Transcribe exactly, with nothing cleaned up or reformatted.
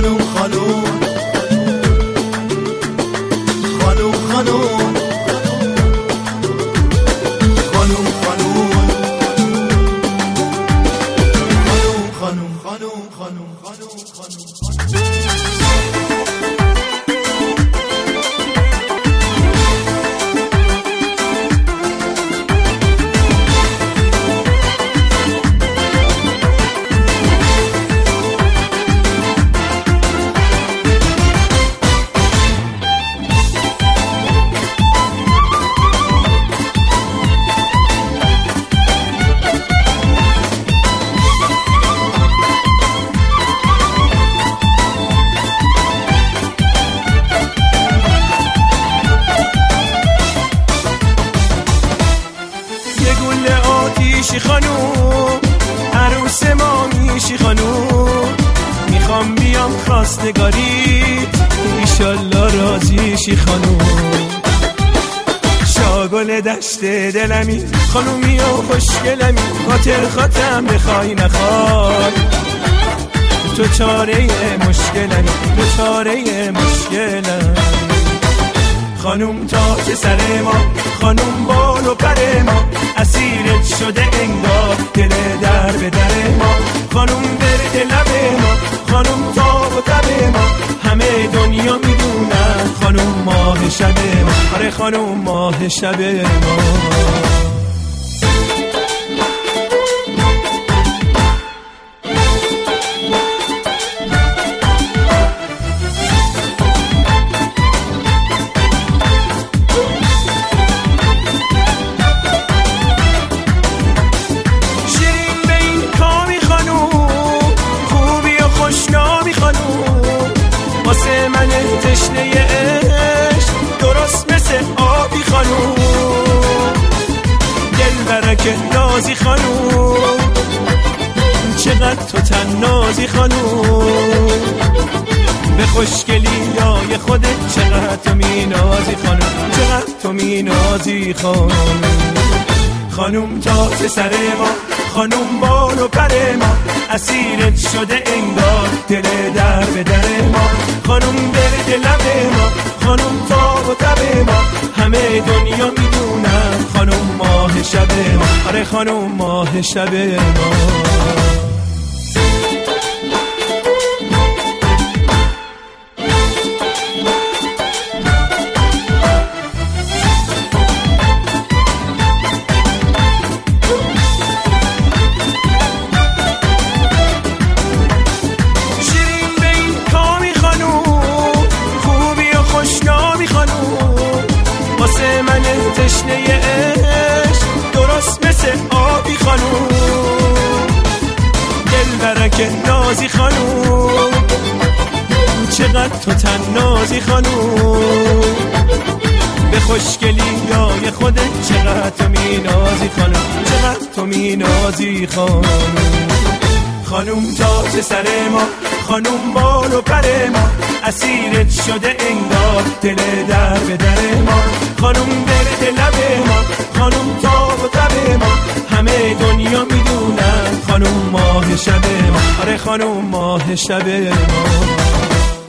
خانوم خانوم خانوم خانوم خانوم خانوم خانوم خانوم خانوم خانوم خانوم میشی خانوم، عروس ما میشی خانوم. میخوام بیام خواستگاری، ایشالله راضیشی خانوم. شاگل دشت دلمی خانومی و خوشگلمی، خاطر خاطرم بخوای نخوای. تو چاره مشکلمی، تو چاره مشکلمی. خانوم تاج سر ما، خانوم بال و پر ما، اسیرت شده انگار دل در به در ما. خانوم برد لب ما، خانوم تاب و تب ما، همه دنیا میدونن خانوم ماه شب ما. آره خانوم ماه شب ما. واسه من تشنه عشق درست مثل آبی خانوم. دل برکه نازی خانوم، چقدر تو تنازی خانوم. به خوشگلی های خودت چقدر تو می نازی خانوم، چقدر تو می نازی خانوم. خانوم تاج سر ما، خانوم بال و پر ما، اسیرت شده انگار دل در به در ما. خانوم برد لب ما، خانوم تاب و تب ما، همه دنیا میدونن خانوم ماه شب ما. آره خانوم ماه شب ما. واسه من تشنه عشق درست مثل آبی خانوم. دل برکه نازی خانوم، چقدر تو تنازی خانوم. به خوشگلی های خودت چقدر تو می نازی خانوم، چقدر تو می نازی خانوم. خانوم تاج سر ما، خانوم بال و پر ما، اسیرت شده انگار دل در به در ما. خانوم برد لب ما، خانوم تاب و تب ما، همه دنیا میدونن خانوم ماه شب ما. آره خانوم ماه شب ما.